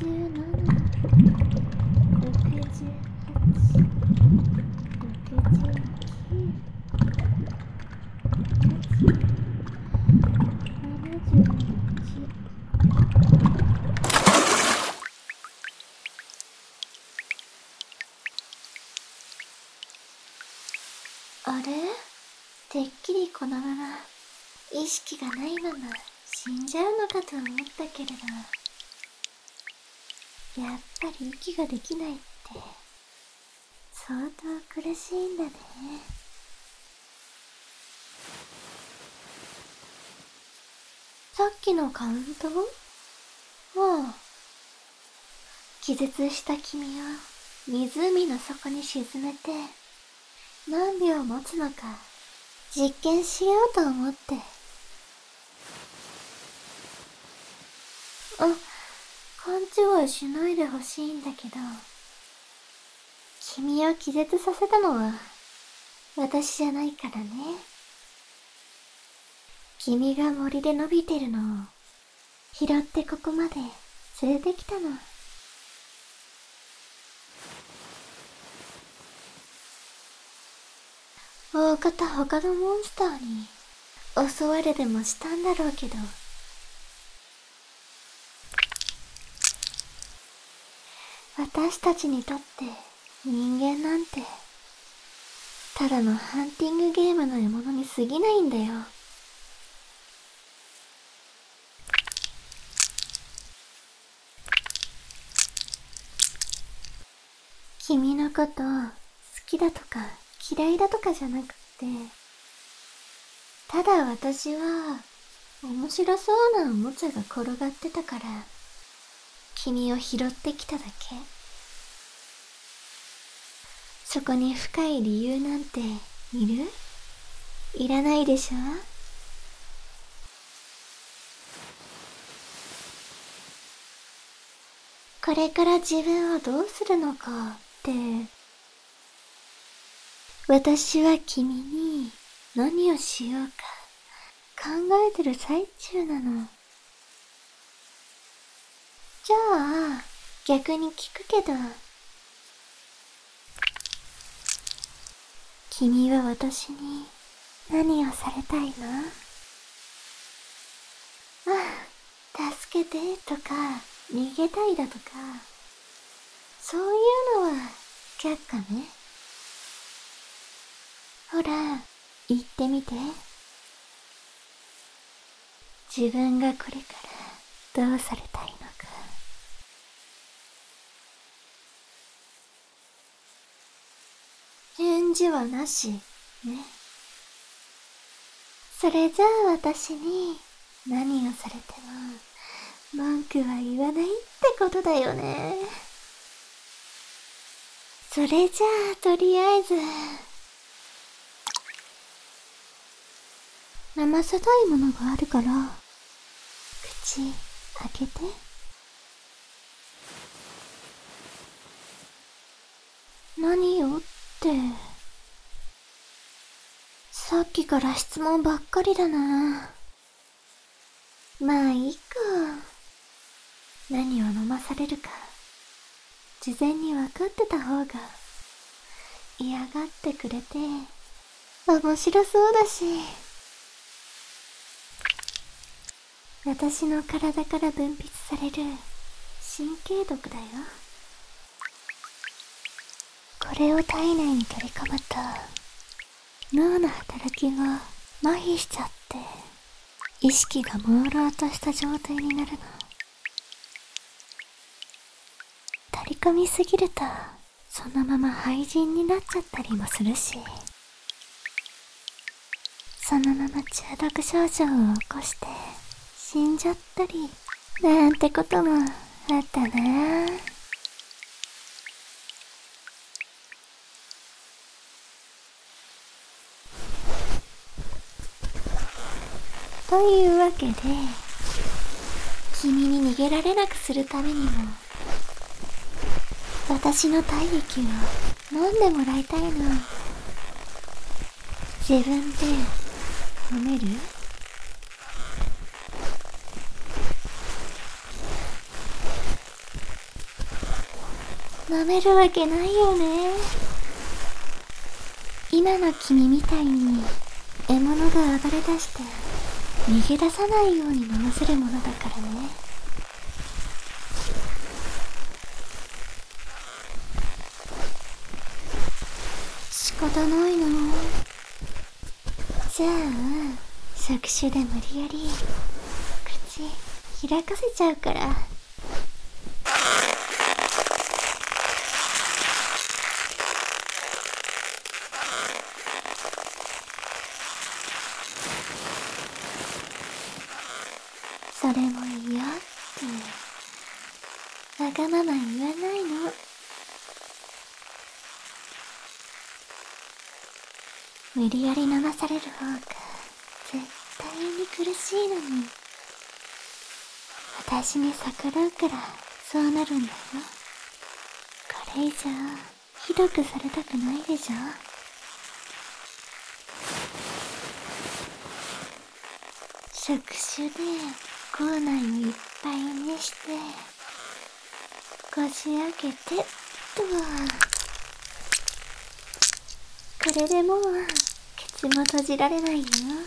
あれ？てっきりこのまま意識がないまま死んじゃうのかと思ったけれど、やっぱり息ができないって相当苦しいんだね。さっきのカウント？ああ。気絶した君を湖の底に沈めて何秒持つのか実験しようと思って。勘違いしないでほしいんだけど、君を気絶させたのは私じゃないからね。君が森で伸びてるのを拾ってここまで連れてきたの。大方他のモンスターに襲われでもしたんだろうけど、私たちにとって人間なんてただのハンティングゲームの獲物に過ぎないんだよ。君のこと好きだとか嫌いだとかじゃなくて、ただ私は面白そうなおもちゃが転がってたから君を拾ってきただけ。そこに深い理由なんている？いらないでしょ？これから自分をどうするのかって私は君に何をしようか考えてる最中なの。じゃあ逆に聞くけど、君は私に何をされたいの？助けてとか逃げたいだとか、そういうのは却下ね。ほら言ってみて。自分がこれからどうされたいのか。返事はなしね。それじゃあ私に何をされても文句は言わないってことだよね。それじゃあとりあえず飲ませたいものがあるから口開けて。何よって、さっきから質問ばっかりだな。まあいいか。何を飲まされるか事前に分かってた方が嫌がってくれて面白そうだし、私の体から分泌される神経毒だよ。これを体内に取り込むと脳の働きが麻痺しちゃって意識が朦朧とした状態になるの。取り込みすぎるとそのまま廃人になっちゃったりもするし、そのまま中毒症状を起こして死んじゃったりなんてこともあったな。というわけで、君に逃げられなくするためにも私の体液を飲んでもらいたいの。自分で飲める？ 舐めるわけないよね。今の君みたいに獲物が暴れ出して逃げ出さないように飲ませるものだからね。仕方ないな。じゃあ触手で無理やり口開かせちゃうから。それも嫌ってわがまま言わないの。無理やり飲まされる方が絶対に苦しいのに、私に逆らうからそうなるんだよ。これ以上ひどくされたくないでしょ。触手で口内をいっぱいにしてこじ開けてっと。これでもう口も閉じられないよ。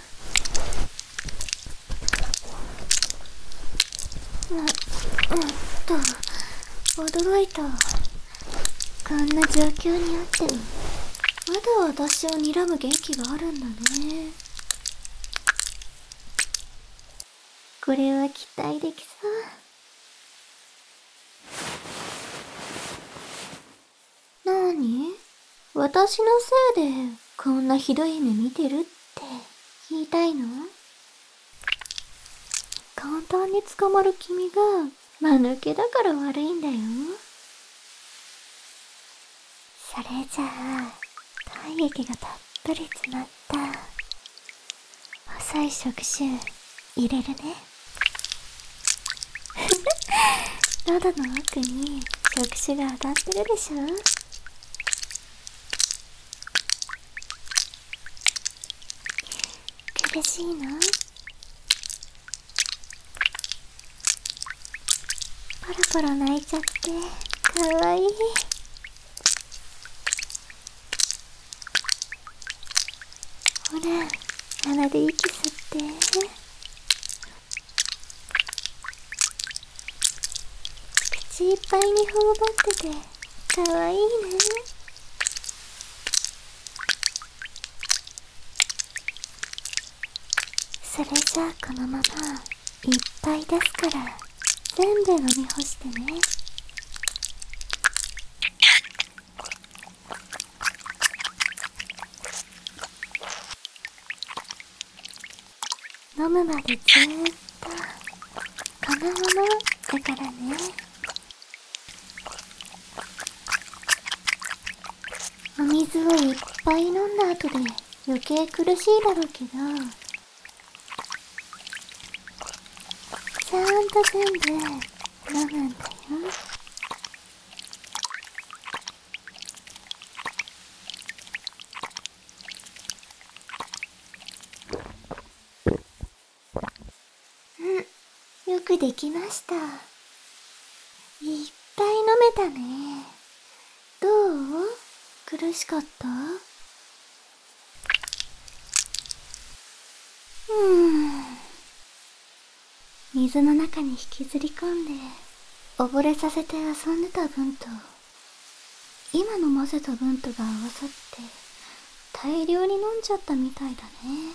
驚いた。こんな状況にあってもまだ私を睨む元気があるんだね。これは期待できそう。なーに？私のせいでこんなひどい目見てるって言いたいの？簡単に捕まる君が間抜けだから悪いんだよ。それじゃあ体液がたっぷり詰まった細い触手入れるね。喉の奥に触手が当たってるでしょ。苦しいの？ポロポロ泣いちゃってかわいい。ほら鼻で息吸って。口いっぱいに頬張っててかわいいね。それじゃあこのままいっぱい出すから全部飲み干してね。飲むまでずーっとこのままだからね。お水をいっぱい飲んだ後で余計苦しいだろうけど、ちゃんと全部飲むんだよ。よくできました。いっぱい飲めたね。どう？苦しかった？水の中に引きずり込んで溺れさせて遊んでた分と今飲ませた分とが合わさって大量に飲んじゃったみたいだね。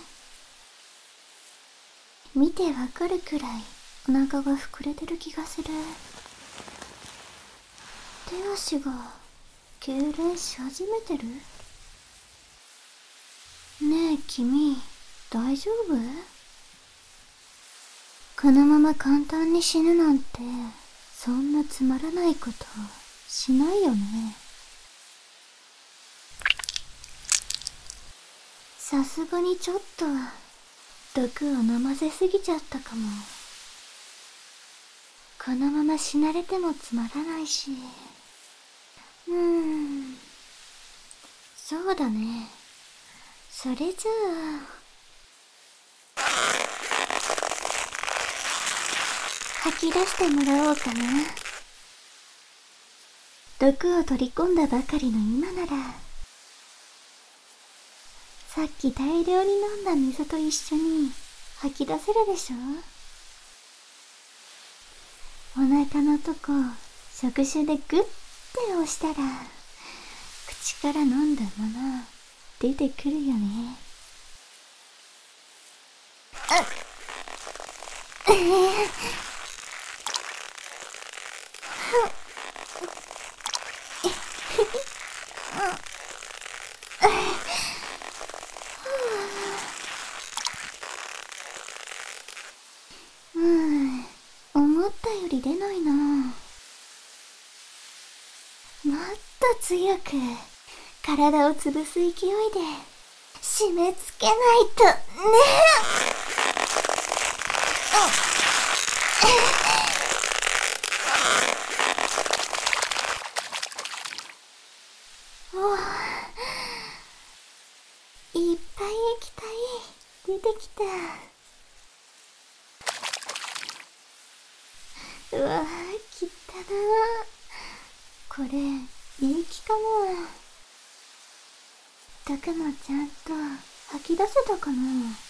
見てわかるくらいお腹が膨れてる気がする。手足が痙攣し始めてる？ねえ君、大丈夫？このまま簡単に死ぬなんてそんなつまらないことしないよね。さすがにちょっと毒を飲ませすぎちゃったかも。このまま死なれてもつまらないし。そうだね。それじゃあ吐き出してもらおうかな。 毒を取り込んだばかりの今なら、さっき大量に飲んだ水と一緒に吐き出せるでしょ。お腹のとこ触手でグッて押したら、口から飲んだもの出てくるよね。思ったより出ないな。もっと強く体を潰す勢いで締め付けないとね。いっぱい液体出てきた。うわぁ、きったな。これ有機かも。毒もちゃんと吐き出せたかな。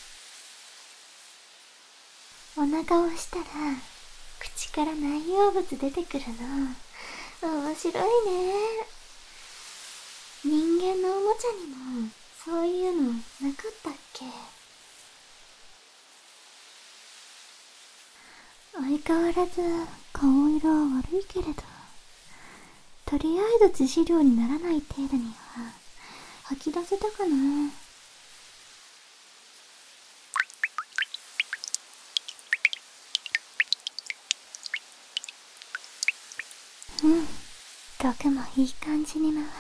お腹を押したら口から内容物出てくるの。面白いね。人間のおもちゃにもそういうのなかったっけ。相変わらず顔色は悪いけれど、とりあえず致死量にならない程度には吐き出せたかな。毒もいい感じに回って、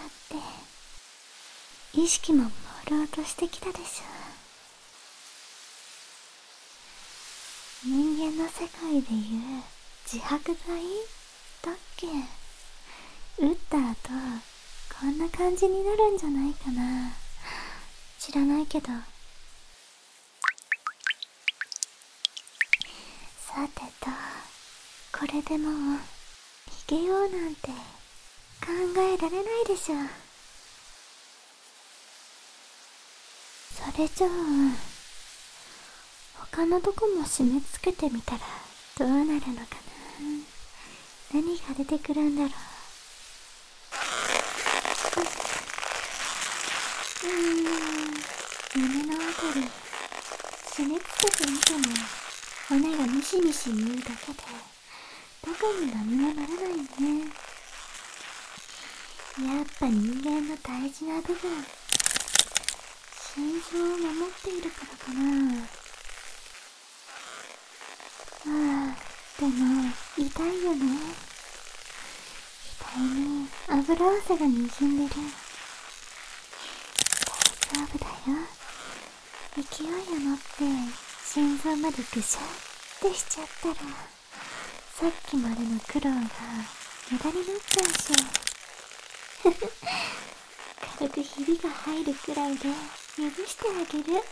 意識も朦朧としてきたでしょ。人間の世界でいう自白剤だっけ。打った後こんな感じになるんじゃないかな。知らないけど。さてと、これでもう逃げようなんて考えられないでしょ。それじゃあ他のとこも締め付けてみたらどうなるのかな。何が出てくるんだろう。胸のあたり締め付けてみても骨がミシミシ言うだけで特に何もならないね。やっぱ人間の大事な部分、心臓を守っているからかな。でも痛いよね。額に油汗がにじんでる。大丈夫だよ。勢いを持って心臓までぐしゃってしちゃったら、さっきまでの苦労が無駄になっちゃうし。軽くひびが入るくらいで許してあげる。